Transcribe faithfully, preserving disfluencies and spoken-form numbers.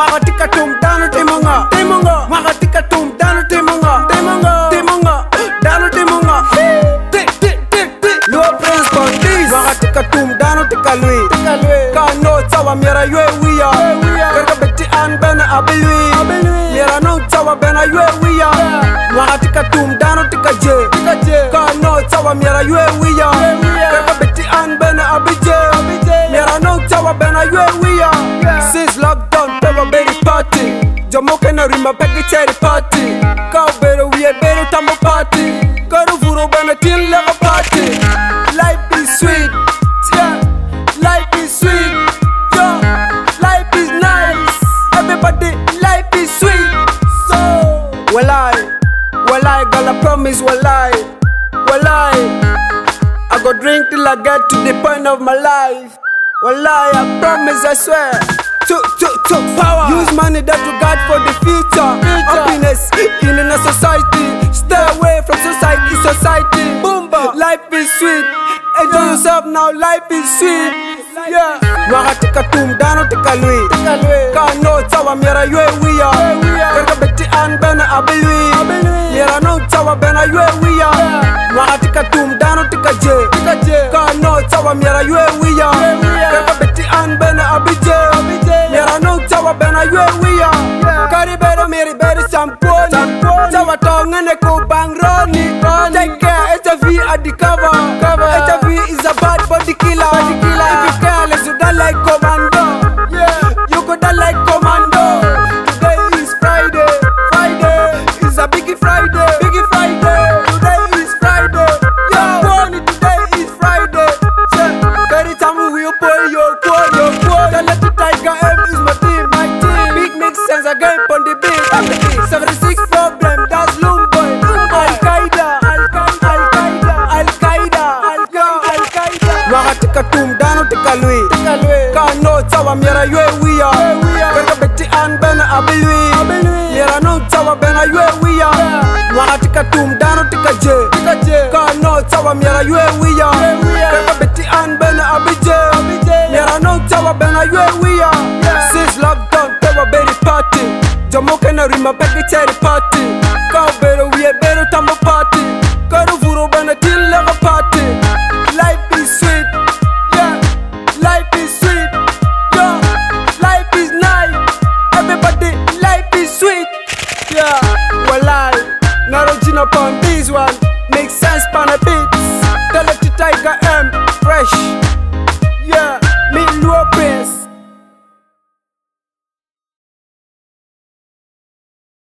Makatika tum dano timonga timonga Makatika tum dano timonga timonga timonga dano timonga Ti ti ti ti Lua Prince Condis Makatika tum dano tikalui tikalui Kano tawa miera yue wiya Kerga beti an bena abilui Miera no tawa bena yue wiya Makatika tum dano tikaje Kano tawa miera yue wiya Kerga beti an bena abije Miera no tawa bena yue wiya Since lockdown pewa baby party Jomo kena rima peki cherry party Kau beru wiye beru tambo party Karu furo bena tin lego party Life is sweet, yeah. Life is sweet, yeah. Life is nice. Everybody, life is sweet. So, walai, walai, girl, I promise, walai, walai. I go drink till I get to the point of my life. Walai, I promise, I swear. To, to, to power. Use money that you got for the future. future. Happiness in a society. Stay away from society, society. Boomba. Life is sweet. Enjoy yourself now, life is sweet. Yeah. Makatika tum dano tikalui Kano tawa miera yue wiya Kerga beti an bena abilui Miera no tawa bena yue wiya Makatika tum dano tikaje Kano tawa miera yue wiya Kerga beti an bena abije Miera no tawa bena yue wiya Kari bedo miri bedo samponi Tawa tongene ko bangroni Take care, H I V at the cover H I V is a bad body killer If you careless, you die like commando. Yeah, you go die like commando. Today is Friday, Friday is a biggie Friday, biggie Friday. Today is Friday, yeah, money. Today is Friday. Yeah, every time we pull your pull your pull. The little Tiger M is my team, my team. Big mix sense again on the beat. seventy-six problem, that's Lumboy. Al Qaeda, Al Qaeda, Al Qaeda, Al Qaeda, Al Qaeda. Makatika tum dano tikalui Kano tawa miera yue wiya Kerga beti an bena abilui Miera no tawa bena yue wiya Makatika tum dano tikaje Kano tawa miera yue wiya Kerga beti an bena abije Miera no tawa bena yue wiya Since lockdown pewa baby party Jomo kena rima peki cherry party Kau